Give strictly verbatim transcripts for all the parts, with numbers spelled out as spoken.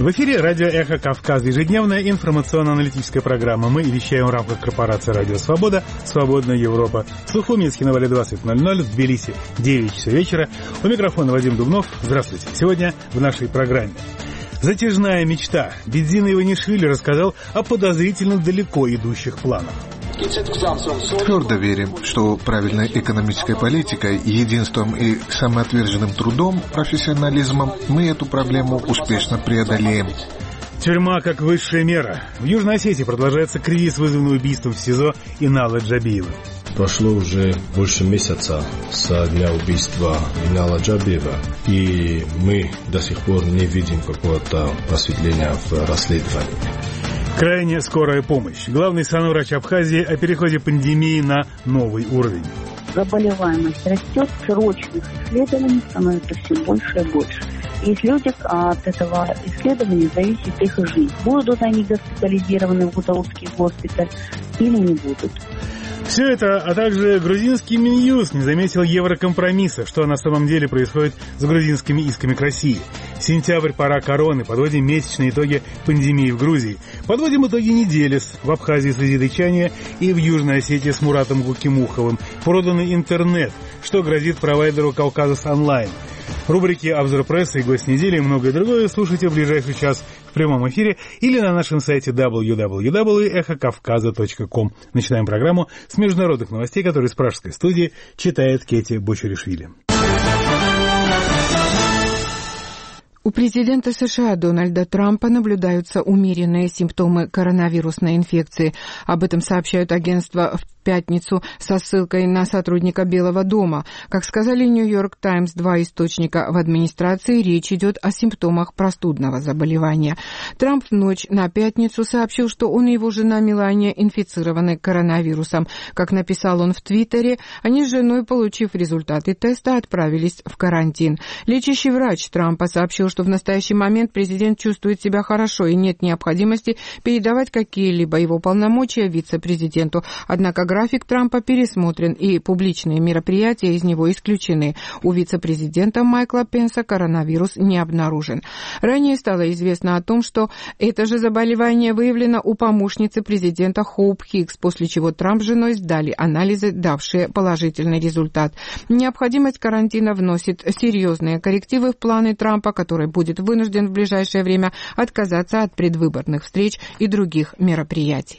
В эфире радио «Эхо Кавказа», ежедневная информационно-аналитическая программа. Мы вещаем в рамках корпорации «Радио Свобода», «Свободная Европа». В Сухуминске на Вале двадцать ноль ноль, в Тбилиси девять часов вечера. У микрофона Вадим Дубнов. Здравствуйте. Сегодня в нашей программе. Затяжная мечта. Бедзин Иванишвили рассказал о подозрительно далеко идущих планах. Твердо верим, что правильной экономической политикой, единством и самоотверженным трудом, профессионализмом мы эту проблему успешно преодолеем. Тюрьма как высшая мера. В Южной Осетии продолжается кризис, вызванный убийством в СИЗО Инала Джабиева. Прошло уже больше месяца со дня убийства Инала Джабиева, и мы до сих пор не видим какого-то просветления в расследовании. Крайне скорая помощь. Главный санврач Абхазии о переходе пандемии на новый уровень. Заболеваемость растет, срочных исследований становится все больше и больше. Есть люди, от этого исследования зависит их жизнь. Будут они госпитализированы в Гутаутский госпиталь или не будут. Все это, а также грузинский Минюст не заметил еврокомпромисса, что на самом деле происходит с грузинскими исками к России. Сентябрь, пора короны, подводим месячные итоги пандемии в Грузии. Подводим итоги недели в Абхазии с Азидой Чания и в Южной Осетии с Муратом Гукимуховым. Проданный интернет, что грозит провайдеру Кавказас онлайн. Рубрики «Обзор прессы» и «Гость недели» и многое другое слушайте в ближайший час в прямом эфире или на нашем сайте дабл ю дабл ю дабл ю точка эхо кавказа точка ком. Начинаем программу с международных новостей, которые из пражской студии читает Кети Бочуришвили. У президента США Дональда Трампа наблюдаются умеренные симптомы коронавирусной инфекции. Об этом сообщают агентства в пятницу со ссылкой на сотрудника Белого дома. Как сказали Нью-Йорк Таймс два источника в администрации, речь идет о симптомах простудного заболевания. Трамп в ночь на пятницу сообщил, что он и его жена Мелания инфицированы коронавирусом. Как написал он в Твиттере, они с женой, получив результаты теста, отправились в карантин. Лечащий врач Трампа сообщил, что в настоящий момент президент чувствует себя хорошо и нет необходимости передавать какие-либо его полномочия вице-президенту. Однако график Трампа пересмотрен, и публичные мероприятия из него исключены. У вице-президента Майкла Пенса коронавирус не обнаружен. Ранее стало известно о том, что это же заболевание выявлено у помощницы президента Хоуп Хикс, после чего Трамп с женой сдали анализы, давшие положительный результат. Необходимость карантина вносит серьезные коррективы в планы Трампа, который будет вынужден в ближайшее время отказаться от предвыборных встреч и других мероприятий.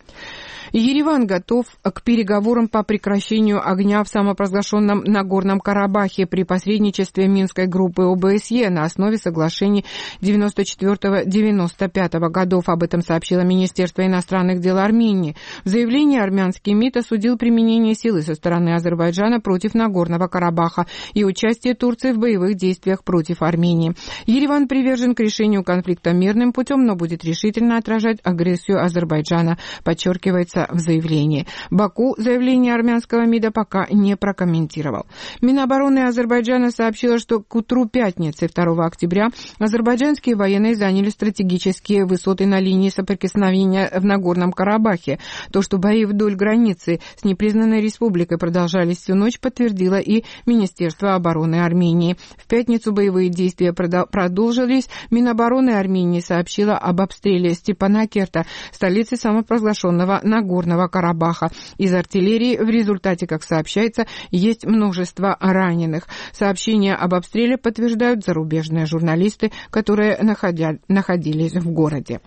Ереван готов к переговорам по прекращению огня в самопровозглашенном Нагорном Карабахе при посредничестве Минской группы О Бэ Эс Е на основе соглашений девяносто четвёртого — девяносто пятого годов. Об этом сообщило Министерство иностранных дел Армении. В заявлении армянский МИД осудил применение силы со стороны Азербайджана против Нагорного Карабаха и участие Турции в боевых действиях против Армении. Ереван привержен к решению конфликта мирным путем, но будет решительно отражать агрессию Азербайджана, подчеркивается в заявлении. Баку заявление армянского МИДа пока не прокомментировал. Минобороны Азербайджана сообщила, что к утру пятницы второго октября азербайджанские военные заняли стратегические высоты на линии соприкосновения в Нагорном Карабахе. То, что бои вдоль границы с непризнанной республикой продолжались всю ночь, подтвердило и Министерство обороны Армении. В пятницу боевые действия продолжились. Минобороны Армении сообщила об обстреле Степанакерта, столицы самопровозглашенного Нагорного Нагорного Карабаха. Из артиллерии в результате, как сообщается, есть множество раненых. Сообщения об обстреле подтверждают зарубежные журналисты, которые находя... находились в городе.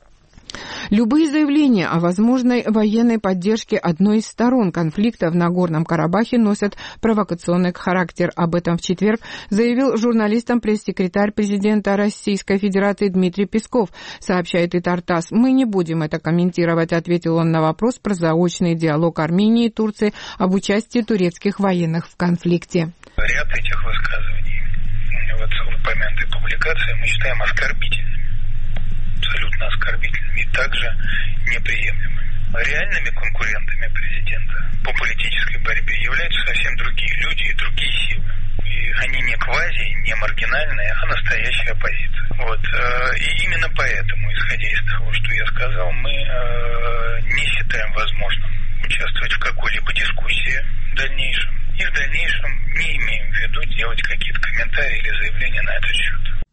Любые заявления о возможной военной поддержке одной из сторон конфликта в Нагорном Карабахе носят провокационный характер. Об этом в четверг заявил журналистам пресс-секретарь президента Российской Федерации Дмитрий Песков, сообщает и Тартас. «Мы не будем это комментировать», — ответил он на вопрос про заочный диалог Армении и Турции об участии турецких военных в конфликте. Ряд этих высказываний вот в упомянутой публикации мы считаем оскорбительными. Абсолютно оскорбительными и также неприемлемыми. Реальными конкурентами президента по политической борьбе являются совсем другие люди и другие силы. И они не квази, не маргинальные, а настоящая оппозиция. Вот. И именно поэтому, исходя из того, что я сказал, мы не считаем возможным участвовать в какой-либо дискуссии в дальнейшем. И в дальнейшем не имеем в виду делать какие-то комментарии или заявления на этот счет.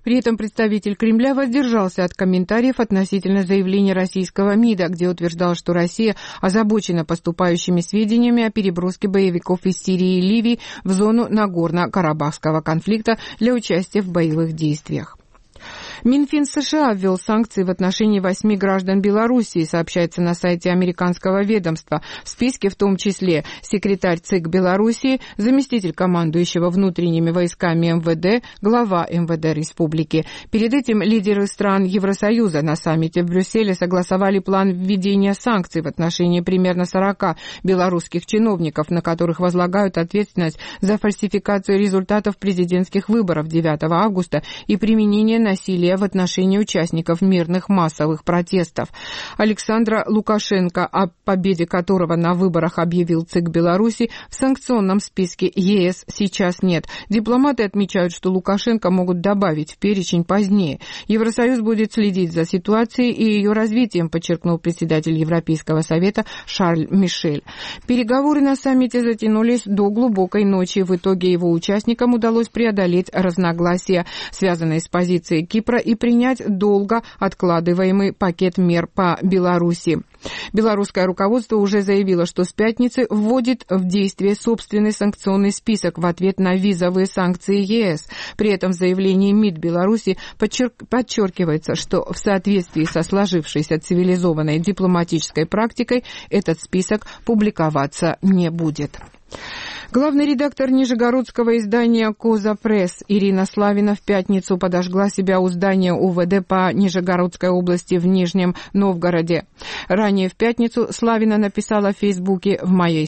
При этом представитель Кремля воздержался от комментариев относительно заявления российского МИДа, где утверждал, что Россия озабочена поступающими сведениями о переброске боевиков из Сирии и Ливии в зону Нагорно-Карабахского конфликта для участия в боевых действиях. Минфин США ввел санкции в отношении восьми граждан Белоруссии, сообщается на сайте американского ведомства. В списке в том числе секретарь ЦИК Белоруссии, заместитель командующего внутренними войсками МВД, глава МВД республики. Перед этим лидеры стран Евросоюза на саммите в Брюсселе согласовали план введения санкций в отношении примерно сорока белорусских чиновников, на которых возлагают ответственность за фальсификацию результатов президентских выборов девятого августа и применение насилия в отношении участников мирных массовых протестов. Александра Лукашенко, о победе которого на выборах объявил ЦИК Беларуси, в санкционном списке ЕС сейчас нет. Дипломаты отмечают, что Лукашенко могут добавить в перечень позднее. Евросоюз будет следить за ситуацией и ее развитием, подчеркнул председатель Европейского совета Шарль Мишель. Переговоры на саммите затянулись до глубокой ночи. В итоге его участникам удалось преодолеть разногласия, связанные с позицией Кипра, и принять долго откладываемый пакет мер по Беларуси. Белорусское руководство уже заявило, что с пятницы вводит в действие собственный санкционный список в ответ на визовые санкции ЕС. При этом в заявлении МИД Беларуси подчерк... подчеркивается, что в соответствии со сложившейся цивилизованной дипломатической практикой этот список публиковаться не будет. Главный редактор нижегородского издания «Коза Пресс» Ирина Славина в пятницу подожгла себя у здания УВД по Нижегородской области в Нижнем Новгороде. Ранее в пятницу Славина написала в Фейсбуке: «В моей